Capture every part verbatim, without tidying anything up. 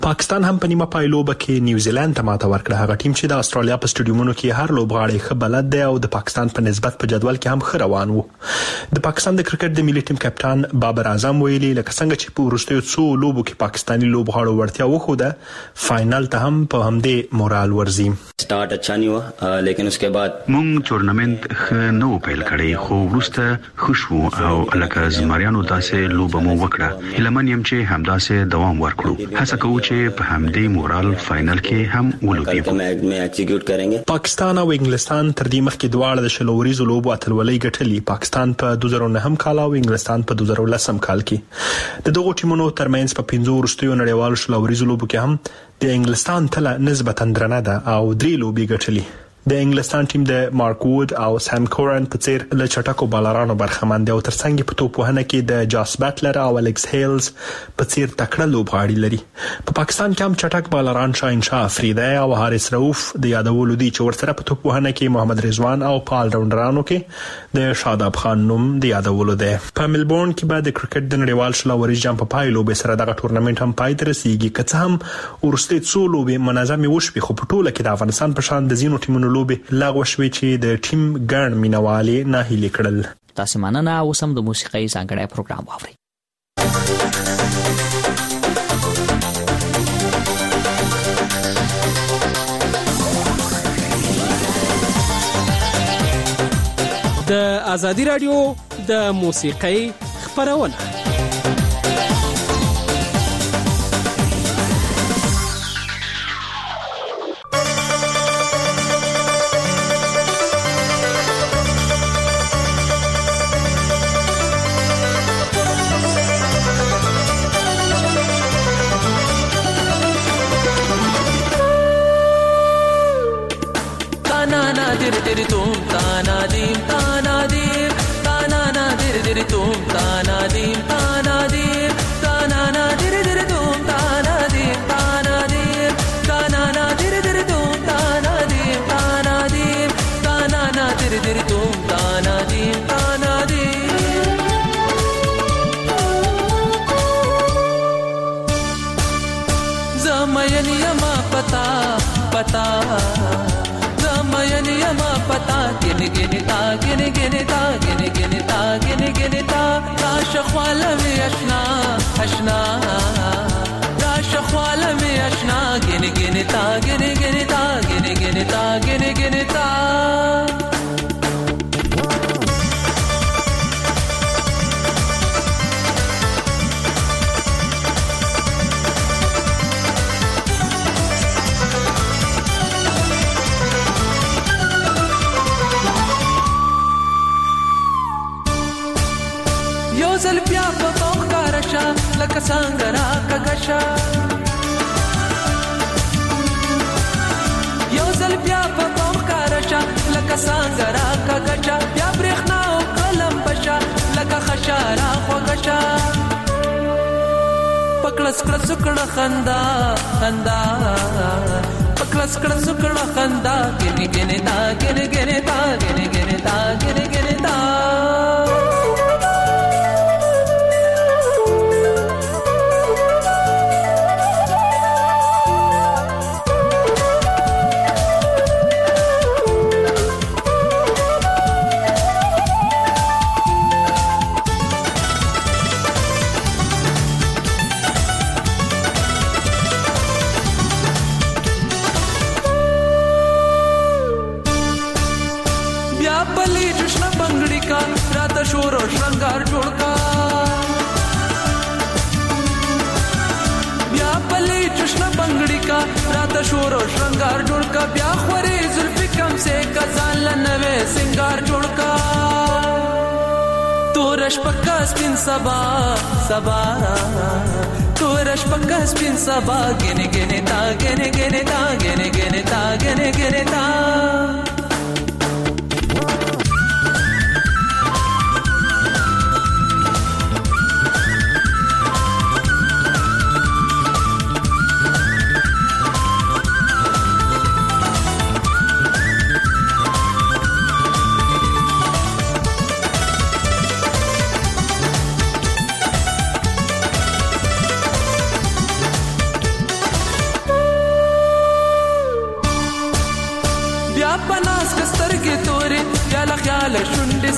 پاکستان هم په نیمه پایلوبه کې نیوزیلند ته ماته ورکړه. هغه ټیم چې د استرالیا په سټډیومونو کې هر لوبغاړی ښه بلد دی او د پاکستان په نسبت په جدول کې هم ښه روان وو. د پاکستان د کرکټ د ملي ټیم کپتان بابر اعظم ویلي لکه څنګه چې په وروستیو څو لوبو کې پاکستاني لوبغاړو ورتیا وښوده، فائنل ته هم په همدې مورال ورزي. سٹارټ اچھا نه و لیکن اس کے بعد مونږ ټورنمنت ښه نو پیل کړی، خو وروسته خوشو او لکه زمریانو داسې لوبه مو وکړه. هیلمن يم چې همداسې دوام ورکړو. هڅه کوو چې په همدې مورال فائنل کې هم ولوبېږو. میں ایکزیکیوټ کریں گے. پاکستان او انګلستان تر دې مخکې دواړه د شلوريزو لوبو اتلولۍ ګټلې. پاکستان په دوه زره نهم کال او انګلستان په دوه زره لس کال کې. د دغو ټیمونو ترمنځ په پنځو وروستیو نړیوالو شلوريزو لوبو کې هم د انګلستان تله نسبتا درنه ده او درې لوبې ګټلې. د انګلستان ټیم د مارک وود او سام کورن په څیر له چټکو بالرانو برخمن دی او ترڅنګ په توپ وهنه کې د جاس بټلر او الکس هیلز په څیر تکړه لوبغاړي لري. په پاکستان کې هم چټک بالران شاهین شاه افریدی او حارث رؤوف د یادولو دي چې ورسره په توپ وهنه کې محمد رضوان او په آل راونډرانو کې د شاداب خان نوم د یادولو دی. په ملبورن کې به د کرکټ د نړیوال شلوريز جام په پای لوبې سره دغه ټورنمنت هم پای ته رسیږي. که څه هم ورسته څو لوبې منظمې وشوي، خو په ټوله کې د افغانستان په شان د زینو ټیمونو لوبې لغوه شوې چې د ټیم ګڼ مینوالي ناهیلي کړل. تاسو مننه. اوس هم د موسیقۍ ځانګړی پروګرام واورئ. د ازادي رادیو د موسیقۍ خپرونه.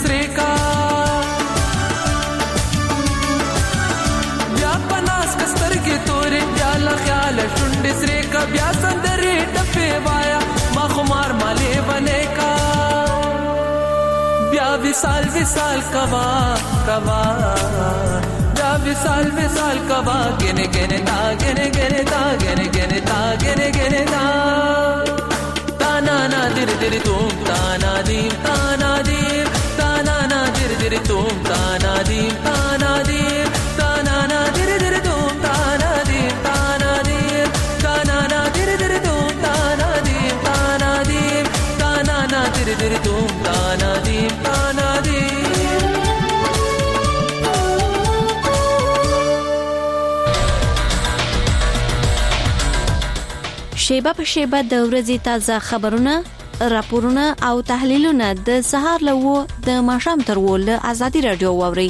سره کا بیا پناس کستر کې تورې بیا لا خیال شونډ سره کا بیا سندرې ټپه وایا ما خمار مالې بنې کا بیا وصال وصال کوا کوا بیا وصال وصال کوا گنے گنے تا گنے گنے تا گنے گنے تا گنے گنے تا تانا نا دیر دیر توم تانا دیم تانا دیم تانا نا دیر دیر توم تانا دیم تانا دیم تانا نا دیر دیر توم تانا دیم تانا دیم تانا نا دیر دیر توم تانا دیم تانا دیم تانا نا دیر دیر توم تانا دیم تانا دیم شیبه په شیبه د ورځې تازه خبرونه، راپورونه او تحلیلونه د سهار له و د ماښام تر و له ازادي رادیو واوري.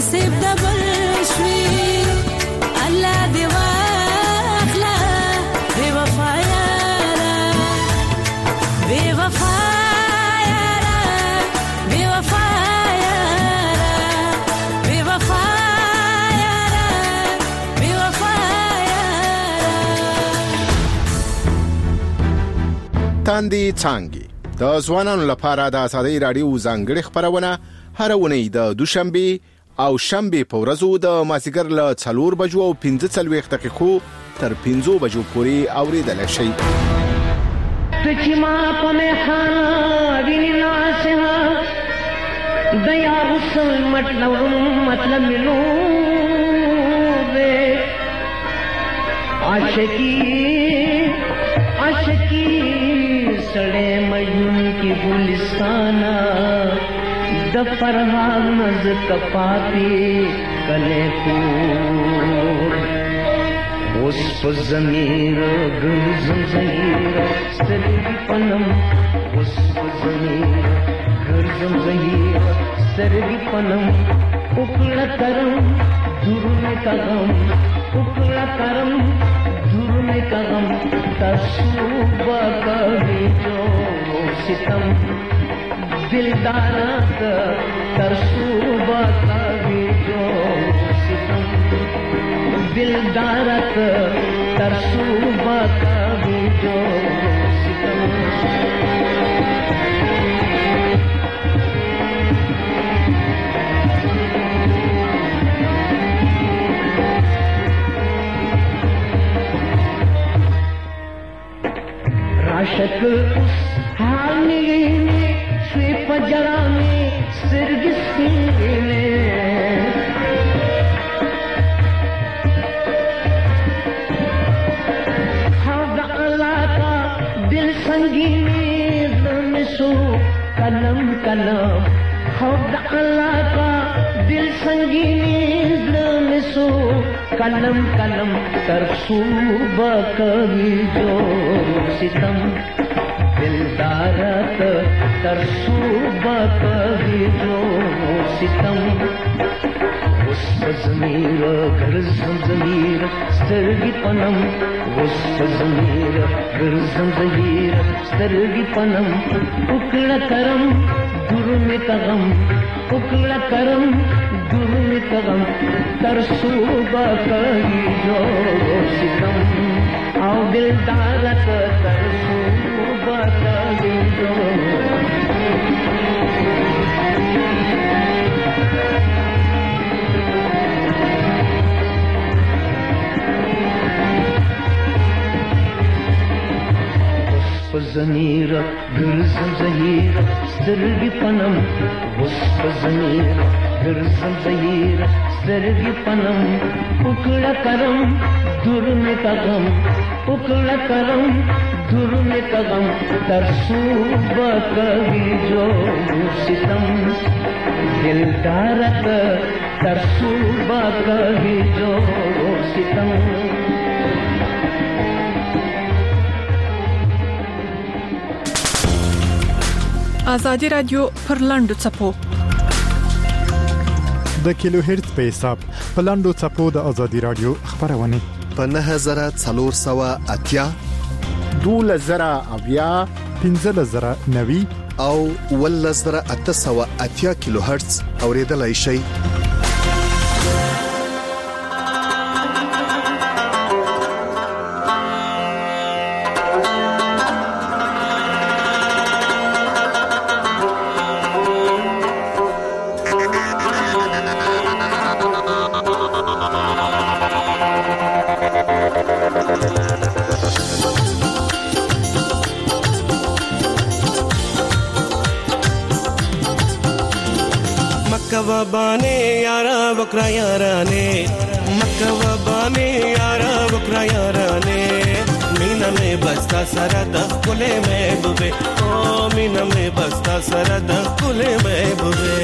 نصیب دبل شوي الله دی واخلا بے وفا یارا بے وفا یارا بے وفا یارا بے وفا یارا بے وفا یارا. تاندې څانګې د ځوانانو لپاره د آزادۍ رادیو ځانګړې خبرونه هر اونۍ د دوشنبه او شنبه په ورځو د مازیګر له څلور بجو او پنځه څلوېښت دقیقو تر پنځو بجو پورې اوریدل شي. تچ ما په خانه ویني ناسه د یار وصل مطلب مطلب ملو دے عاشقی عاشقی سڑے مجنون کی گلستانہ د فرحان نز کپاتی کلے کو اس پر ضمیر گرزم ظہیر سترگی پنم اس پر ضمیر گرزم ظہیر سترگی پنم اکڑا کرم دھرنے کا غم اکڑا کرم دھرنے کا غم تصوبہ کبھی جو ستم دلدارات ترسوبہ کبھی جو ستم دلدارات ترسوبہ کبھی جو ستم. عاشق اس حال میں شوی پجرا میں سرگسی میں حوض اللہ کا دل سنگینی دم سو قلم قلم حوض اللہ کا دل سنگینی دم سو قلم قلم ترسوبہ کبھی جو ستم دلدارت ترسوبہ کبھی جو ستم. اس ضمیر گرزم ضمیر سترگی پنم اس ضمیر گرزم ضمیر سترگی پنم اکڑا کرم درمی کا غم اکڑا کرم درمی کا غم ترسوبہ کبھی جو ستم او دلدارت ترسوبہ کبھی جو. ضمیر گرزم ظہیر سترگی پنم اس ضمیر گرزم ظہیر سترگی پنم اکڑا کرم دھرنے کا غم اکڑا کرم دھرنے کا غم ترسوبہ کبھی جو ستم دلدارت ترسوبہ کبھی جو ستم. آزادی رادیو پر لاندو چپو د کیلو هرتز په حساب په لاندو چپو د آزادی رادیو خبرونه په نه هزار څلور سوه اتیا دوله زره اویا پنځه زره نوي او ول زره اته سوه اتیا کیلو هرتز اوریدلای شي. मक्का बाने यारा बकरा यारा ने मक्का बाने यारा बकरा यारा ने मीना में बस्ता सरद कुले में बुबे ओ मीना में बस्ता सरद कुले में बुबे.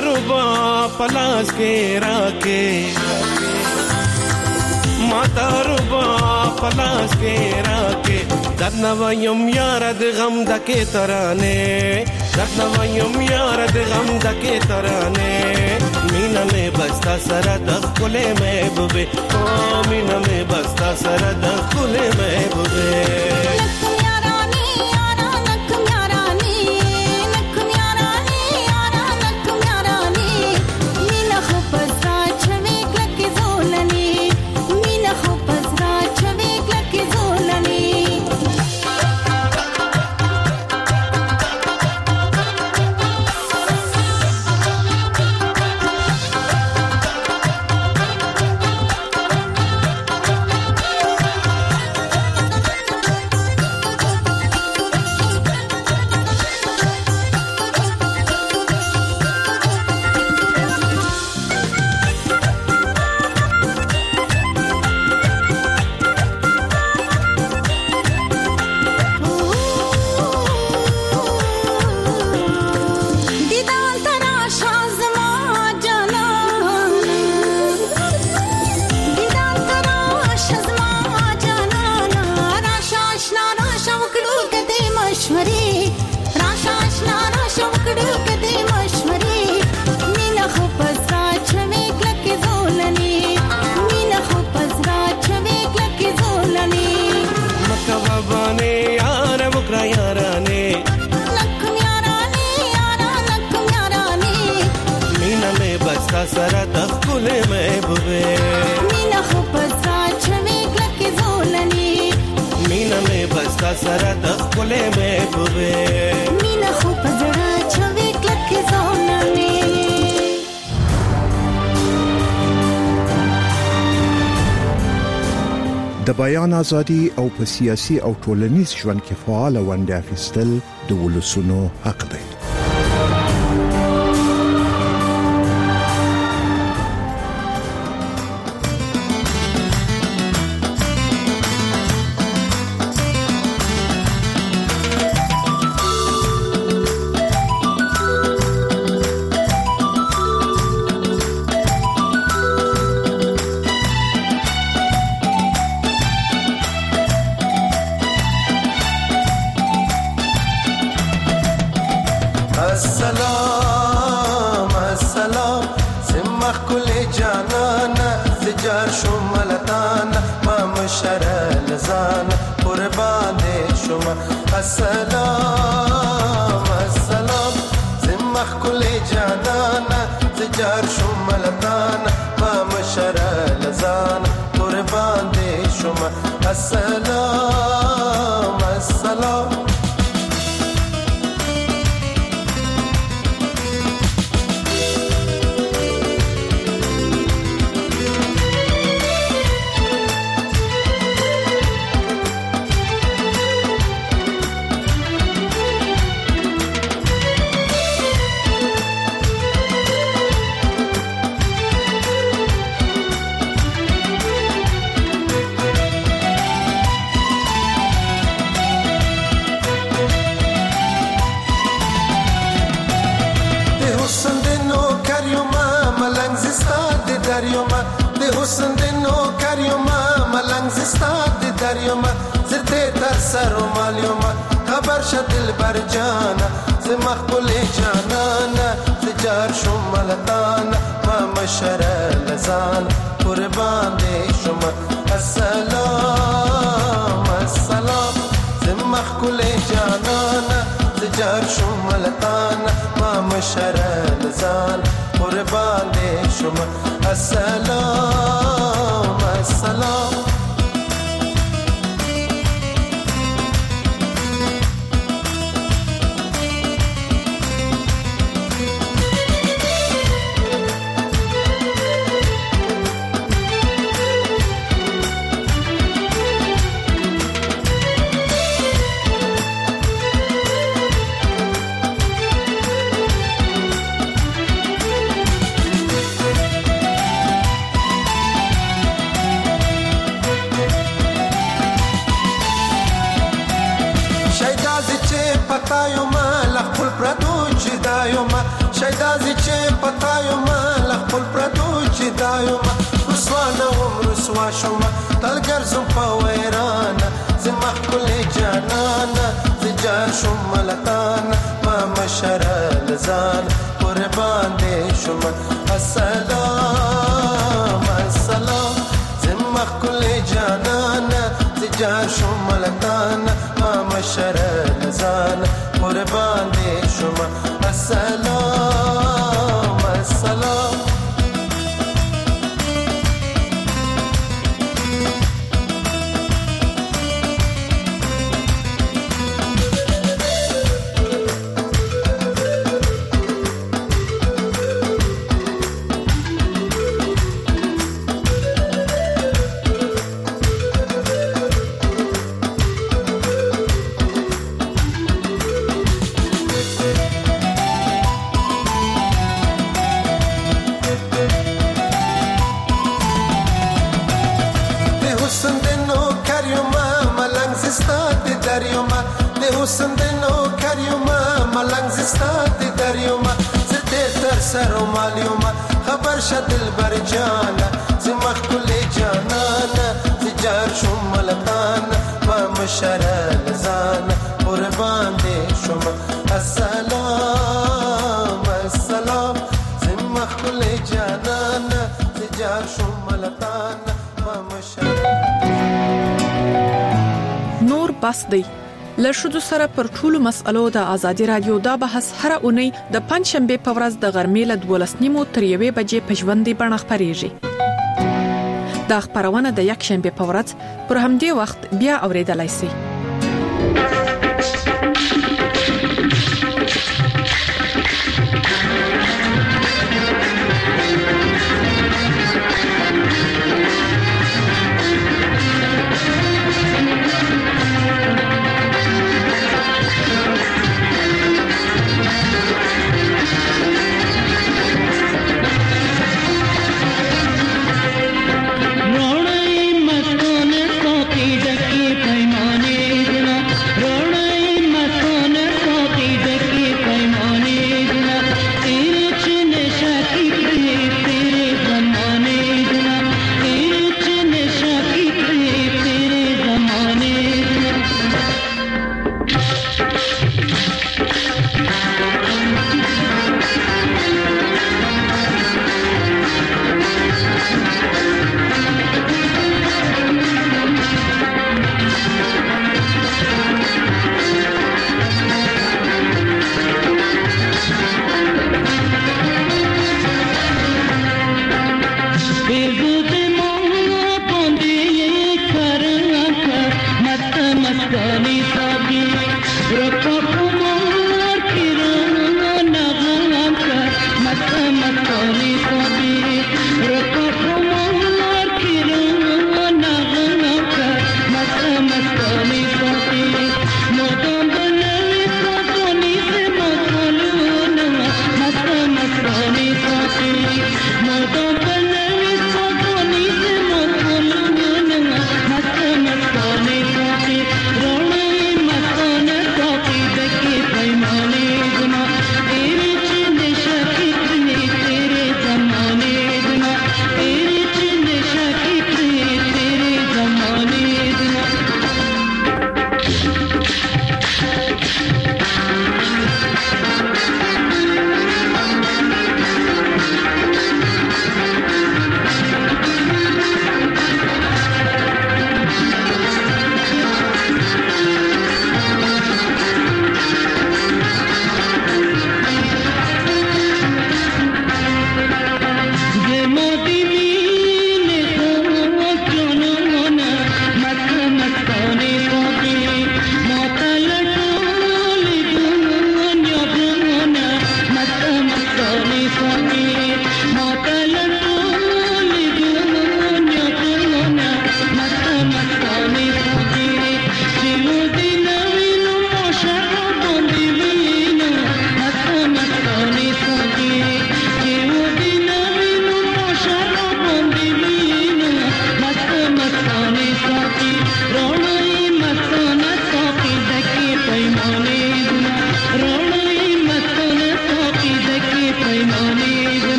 रुबा पलास के राके माता रुबा पलास के राके दर्नवयम यार द गम दके तराने दर्नवयम यार द गम दके तराने मीना में बस्ता सरा दखले महबूबे ओ मीना में बस्ता सरा दखले महबूबे सरा दखले महबूबे मीना खो बस्ता छवे क्लके जोलनी मीना में बस्ता सरा दखले महबूबे मीना खो बजड़ा छवे क्लके जोलनी د بیان ازادي او په سیاسي او ټولنیز ژوند کې فعال ونډه اخیستل د ولسونو حق دی. السلام السلام سمخ كل جانانا زجار شمالتانا ما مشر لزانا قربان شما السلام السلام سمخ كل جانانا زجار شمالتانا ما مشر لزانا قربان شما السلام السلام حسن دنو کریوما ملنگ زستاد دریوما زرده تر سر و مالیوما خبر شد دل بر جانا ز مقبول جانانا زجار شما لطانا ما مشر لزانا قربان دی شما السلام السلام ز مقبول جانانا زجار شما لطانا ما مشر لزانا قربان دی شما السلام السلام جدايوما شيدازي چه پتايوما لخپل پردو جدايوما رسوانا وم رسوا شوما تلگر زم پويرانا زمخ كل جانانا زجار شوما لتانا ما مشرا لزان قربان دي شوما السلام السلام زمخ كل جانانا زجار شوما لتانا ما مشرا لزان قربان دي شوما السلام السلام حسن دنو کریوما ملنگ زستات دریوما زده تر سرومالیوما خبر شد دلبر جانا زمخ کل جانانا زجار شم لطانا ما مشرل زانا قربان دي شما السلام السلام زمخ کل جانانا زجار شم لطانا ما مشرل نور بس دی له شذو سره پر ټولو مسألو د ازادي رادیو دا بحث هر اونۍ د پنځ شنبه په ورځ د غرمې له دولس نیمو تر یوې بجې په ژوندۍ بڼه خپرېږي. دا خپرونه د یک شنبه په ورځ پر همدې وخت بیا اوریدلای شئ. रोणे मस्तान साथी डकी पैमाने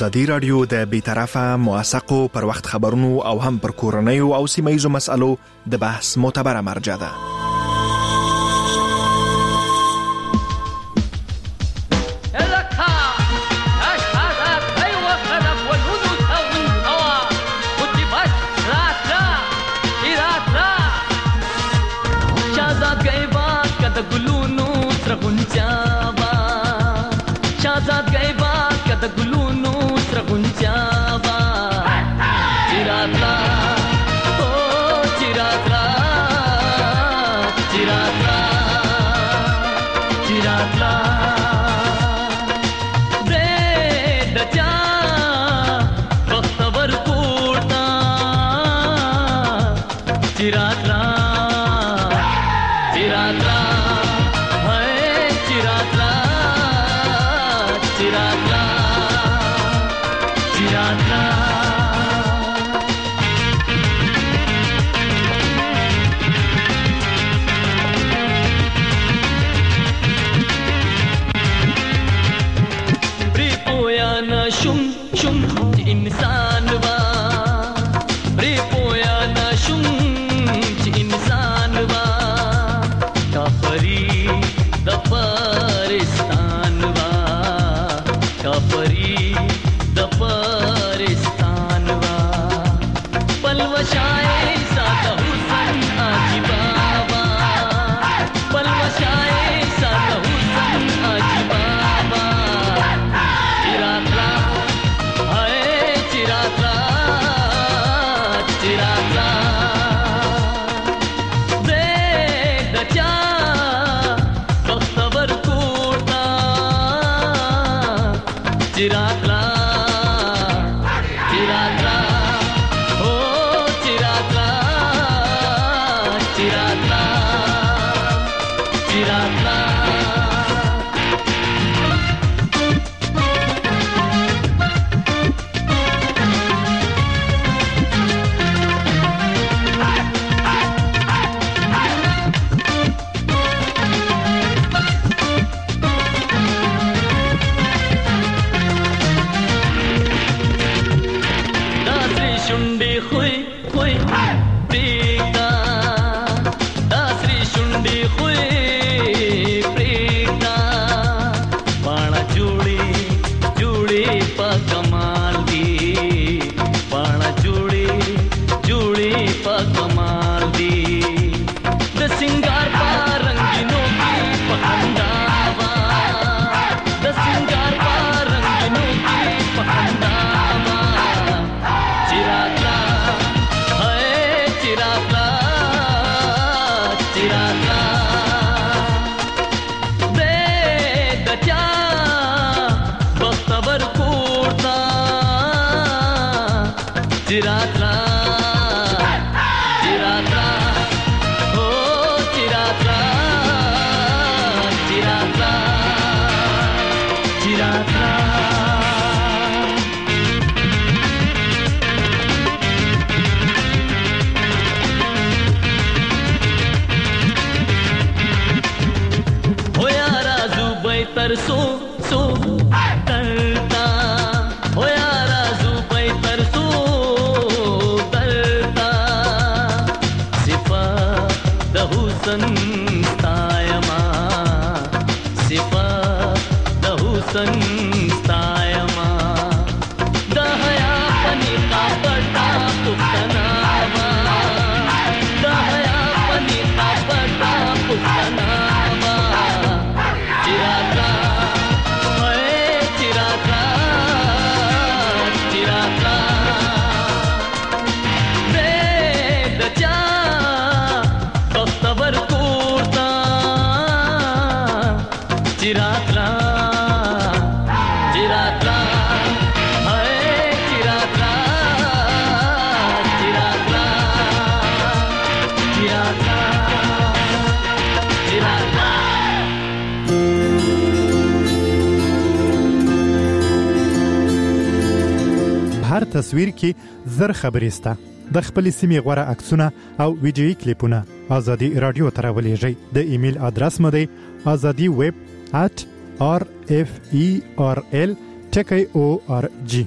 ازادي رادیو د بیطرفه موثقو پر وخت خبرونو او هم پر کورنیو او سیمه‌ایزو مسالو د بحث معتبره مرجع ده. هر تصویر کې زر خبرې سته. د خپل سیمې غوړه عکسونه او ویډیوي کلیپونه ازادي رادیو ته راولېږئ. د ایمیل ادرس مو دی azadi web at r f e r l ټکی او ار جی.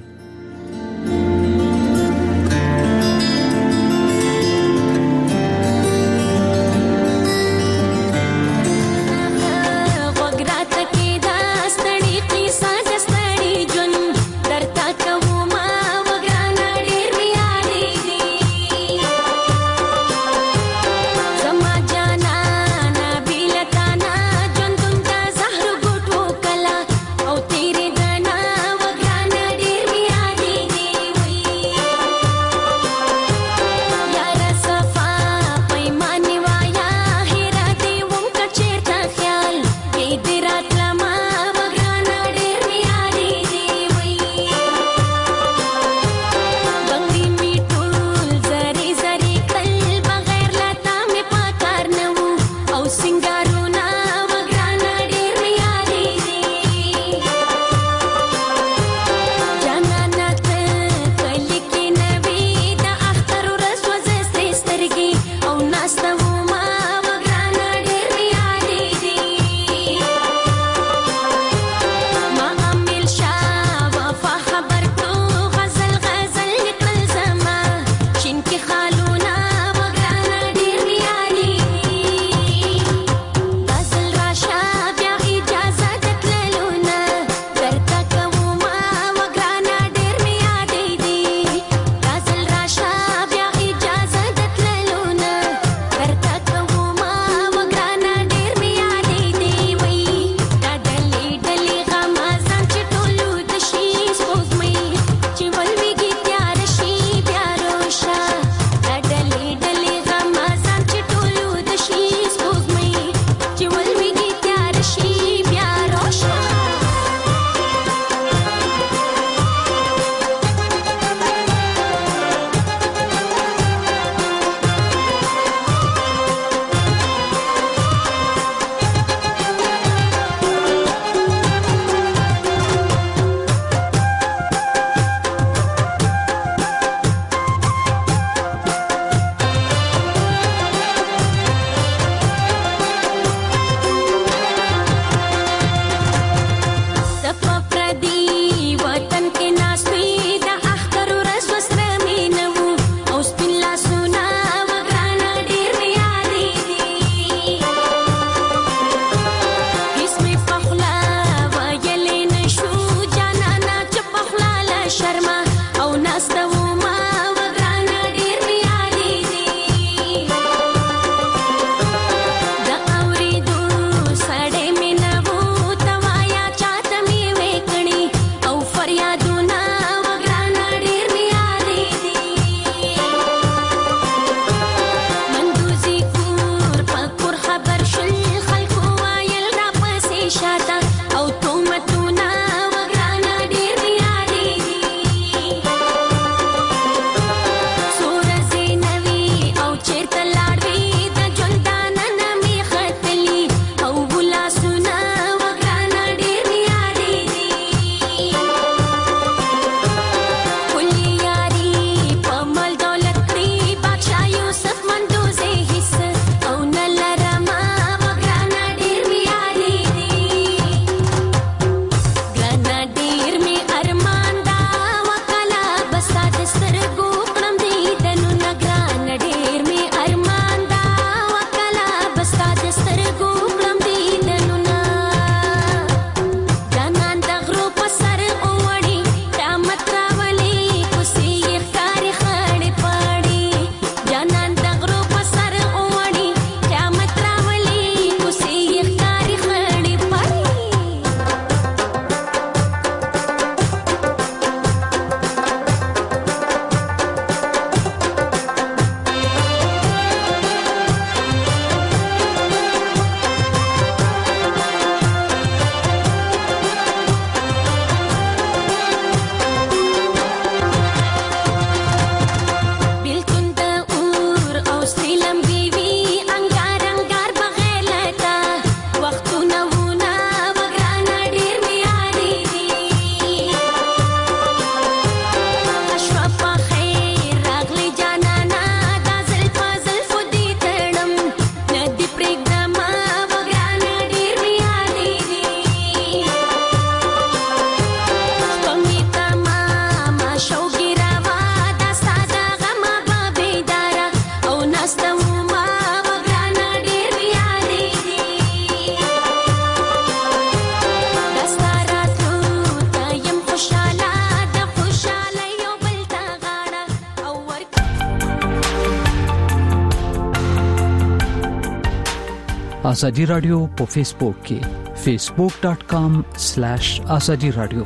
ازادي رادیو په فیسبوک کې فیسبوک ډاٹ کام سلیش ازادي رادیو.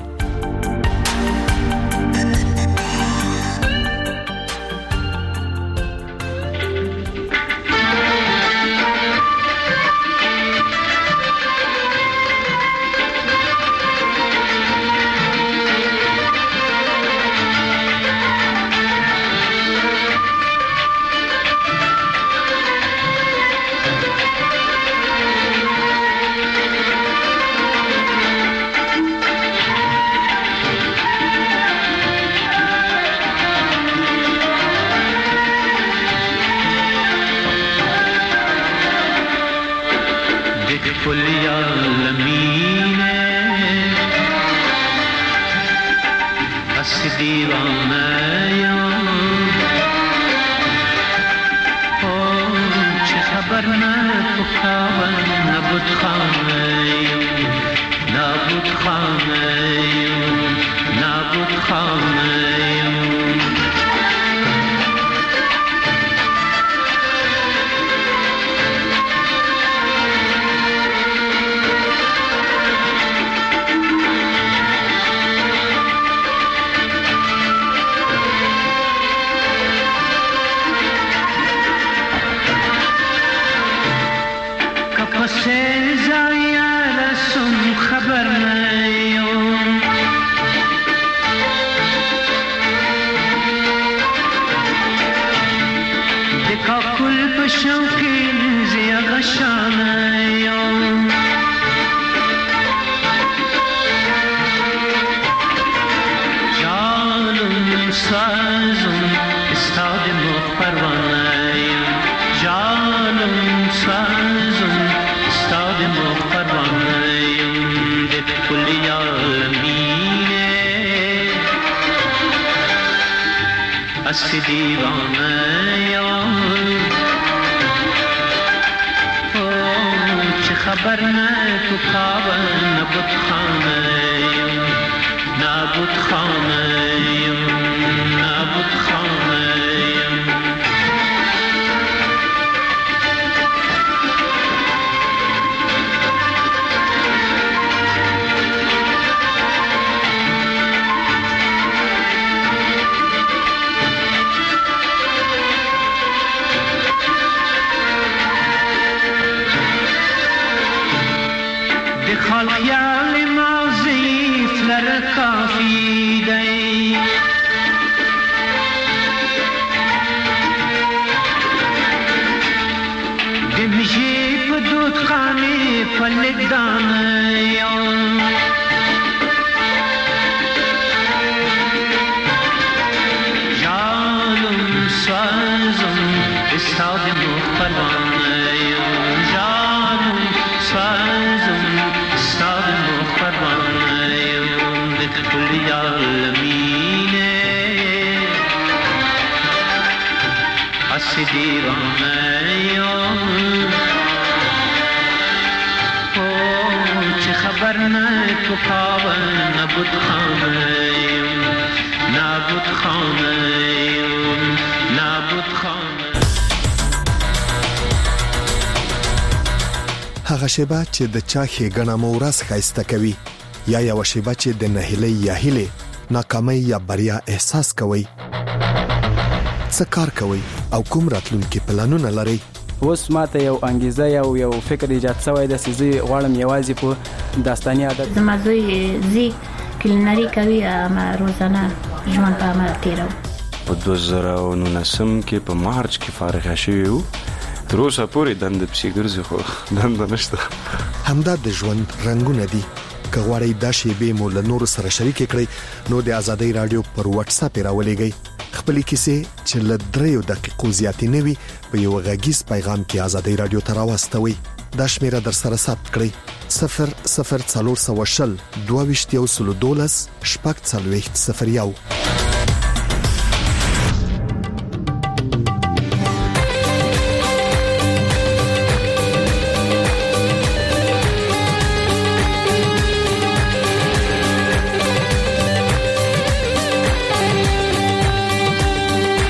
هغه شیبه چې د چا ښېګڼه مو ورځ ښایسته کوي یا یو شیبه چې د نهیلۍ یا هیلې ناکامۍ یا بریا احساس کوي. څه کار کوي او کوم راتلونکي پلانونه لري؟ اوس ماته یو انګیزه یو یو فکر ایجاد شوی د سيزي غواړم یوازې په داستاني عادت زما زوی زی کلینری کوي ما روزانه ژوند په عمل تیرو. په دوه زره او نولسم کې په مارچ کې فارغ شوی وو. تر اوسه پورې دند پسې ګرځي خو دند نشته. همدا د ژوند رنگونه دي. که غواړئ دا شیبې مو له نورو سره شریک کړئ نو د ازادۍ رادیو پر واتس اپ راولېږئ. خپلې کیسې چې له دریو دقیقو زیاتې نه وي په یو غږیز پیغام کې ازادۍ رادیو ته راوستوئ. دا شمیره در سره ثبت کړئ: صفر صفر څلور سوه شل دوه ویشت یو سلو دولس شپږ څلوېښت صفر یو.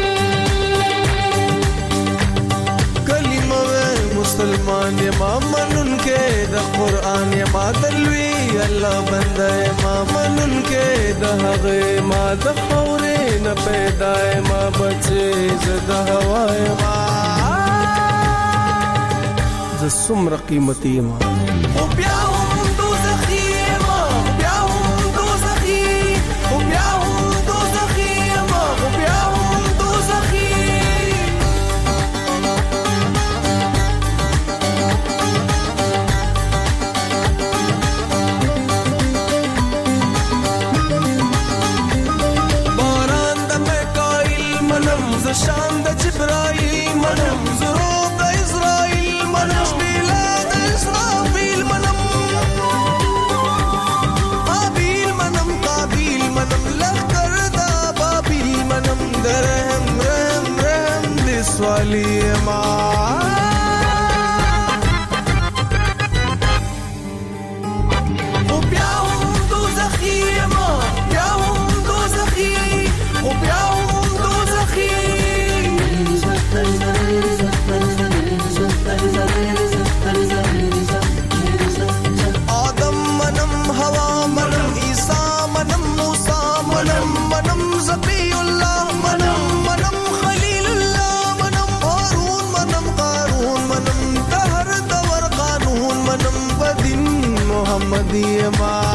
مسلمان امام ما دلوي الله بنده ما منن کې د هغه ما د خورې نه پیدا ما بچي زده هواي ما ز سمر قیمتي ما او بیا هم دوزخي ما بیا هم دوزخي او بیا هم دوزخي ما او بیا هم دوزخي شان د جبرائیل منم زرو د اسرائیل منم شبیلا د اسرافیل منم قابیل منم قابیل منم لخر دا بابیل منم درهم رهم رهم د سوالی ما او بیا هم دوزخی ما بیا هم دوزخی او بیا هم دوزخی آدم منم هوا منم عیسا منم موسا منم منم زبی اللہ منم منم خلیل اللہ منم هارون منم قارون منم دهر دور قانون منم بدین محمدی ما